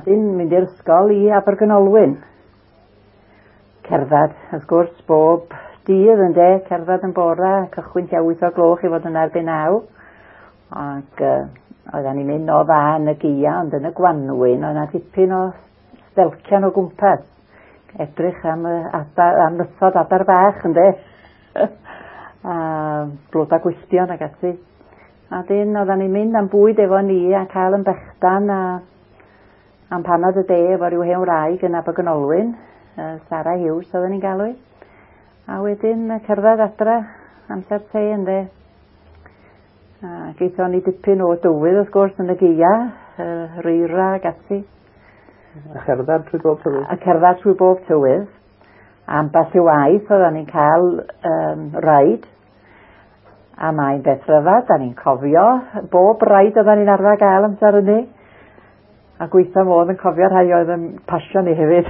dyn mynd i'r ysgol I Abergynolwyn. Cerdded, wrth gwrs, bob dydd ynde, cerdded yn bora, cychwyn tua 8 o gloch I fod yn erbyn 9. Ac oedden ni'n mynd o dda yn y Gia, ond yn y Gwanwyn, oedd yna dipyn o stelcian o gwmpas. Edrych am nythod adar bach ynde. Bloda gwylltion ag ati. A dyn oedden ni'n mynd am bwyd efo ni a cael yn bechdan am panad y de efo rhyw hen wraig yn Abergynolwyn. Sarah Hughes oedden ni'n galw. A wedyn cerdded adra amser te ynde. Geithon ni dipyn o dywydd wrth gwrs yn y Gia, reira ag ati. A cerdded trwy bob tywydd. A cerdded trwy bob tywydd. Ambell I waith oedden ni'n cael raid. A mae'n beth rhyfedd, da ni'n cofio bob raid oedden ni'n arfer gael amser yni. A gweithio modd yn cofio rhai oedd yn pasio ni hefyd.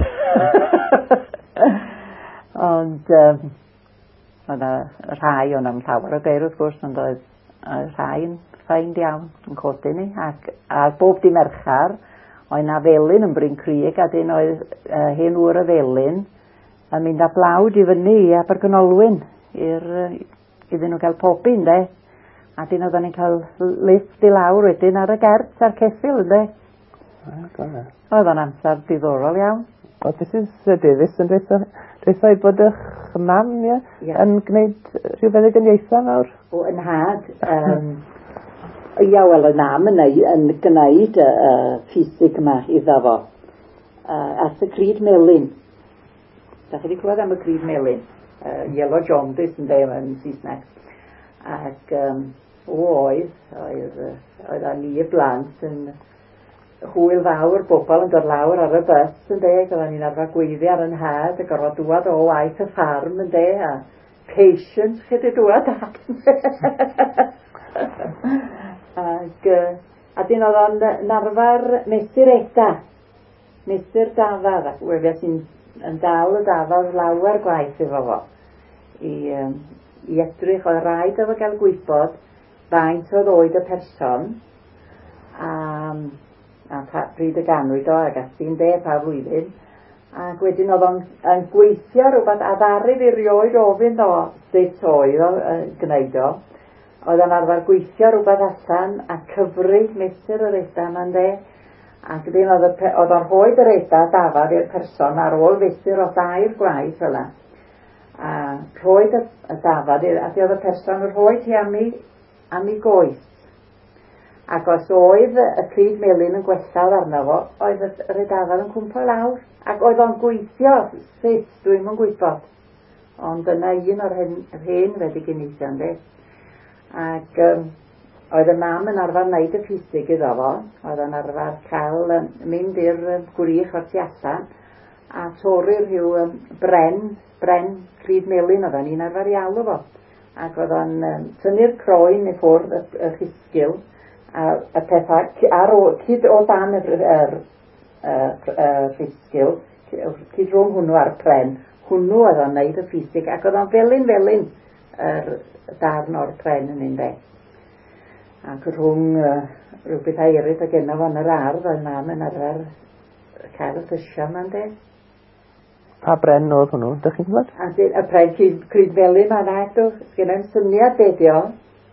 Ond oedd rhai o'n am llawer o geir wrth gwrs, ond oedd rhai yn ffeind iawn yn codi ni. A bob di Merchar, oedd na felyn yn Bryn Crug, a dyn oedd hen wr y felyn yn mynd â blawd I fyny I Abergynolwyn iddyn nhw gael pobi ynde. A dyn oedden ni'n cael lift I lawr wedyn ar y gert a'r ceffil ynde. Oedd o'n amser diddorol iawn. Oedd Mrs Davies yn dweud bod eich mam yn gwneud rhyw feddyginiaethau nawr? O, yn had. Ia, wel, y nam yn gwneud ffisig yma iddo fo. At y Cryd Melyn. Da chi wedi clywed am y Cryd Melyn? Yellow Jaundice yn dweud yn Saesneg. Ac oedd a ni y blant yn hwyl fawr, bobl yn dod lawr ar y bus yn deg, oedden ni'n arfer gweiddi ar yn had, a gorfod dŵad o waith y ffarm yn deg, a patience chi di dŵad at. A dyn oedd o'n narfar mesur Eda, mesur Dafad, ac wefia sy'n dal y Dafad lawer gwaith efo fo. I edrych oedd rhaid efo gael gwybod faint oedd oed y person, a pryd y ganwyd o ag ati'n de pa flwyddyn, ac wedyn oedd o'n gweithio rhywbeth a ddarif I rioed ofyn o sut oedd o gwneud o. Oedd o'n arfer gweithio rhywbeth allan a cyfru mesur yr Eda yma'n de, ac oedd o'n rhoid yr Eda Dafad i'r person ar ôl fesur o 2 gwaith fel yna. A rhoid y Dafad, a oedd y person yn rhoid hi am I goes. Ac os oedd y Cryd Melyn yn gwellawd arno fo, oedd yr Dafad yn cwmpo lawr. Ac oedd o'n gweithio sut, dwi'n yn gwybod. Ond yna un o'r hen feddyginiaethau ynde. Ac oedd y mam yn arfer wneud y ffisig iddo fo. Oedd yn arfer cael mynd i'r gwrych o'r tu allan a torri rhyw bren Cryd Melyn oedd ni'n arfer I alw fo. Ac oedd o'n tynnu'r croen I ffwrdd y chysgil a y pethau cyd o dan yr ffisgil, cyd rhwng hwnnw a'r pren, hwnnw oedd o'n neud y ffisig ac oedd o'n felyn yr darn o'r pren yn un de. Ac rhwng rhyw bethau eraill ag enno fo yn yr ardd oedd mam yn arfer cael y ffysio yma'n de. Pa bren oedd hwnnw, dych chi'n gwybod? Y pren Cryd Melyn ma'n agdw, sgynna'n syniad bedio.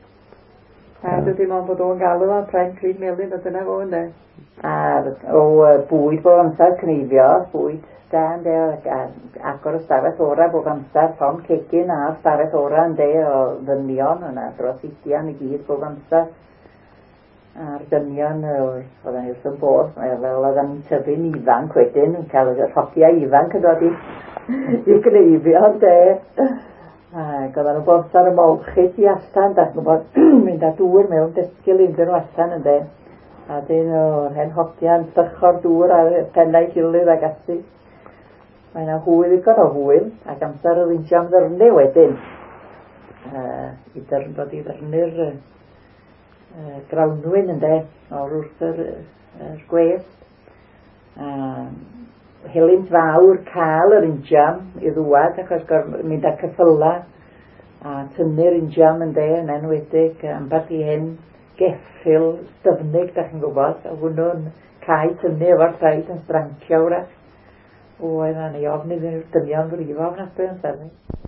A dydy mo'n bod o'n galw o'n pren Cryd Melyn, a dyna fo ynde. A bwyd bob amser cneifio, bwyd da ynde, agor y stafell ora bob amser, Tom Cegin a stafell ora ynde o ddynion, yna dros ugian I gyd bob amser. A'r dynion, oedden ni wrth yn bod, fel oedden ni'n tyfu'n ifanc wedyn, yn cael y rhogia ifanc yn dod I gneifio ynde. Ac oedden nhw'n bod ar y molchyd I allan, da chi'n gwybod, mynd â dŵr mewn desgil unrhyw nhw allan ynde. A dyn o'r hen hogia'n dycho'r dŵr ar pennau gilydd ag ati. Mae yna hwyl ddigon o hwyl, ac amser o ddyndio am ddyrnu wedyn. Dod I ddyrnu'r grawnwyn ynde, o'r wrth yr gwest. Helynt fawr cael yr injam I ddwad achos mynd â ceffyla a tynnu'r injam ynde yn enwedig ambell I hen geffyl styfnig da chi'n gwybod a hwnnw'n cael tynnu efo'r traed yn strancio wrach. Oedd yna ni ofn iddyn nhw'r dynion frifo ofn adeg yn sefyll.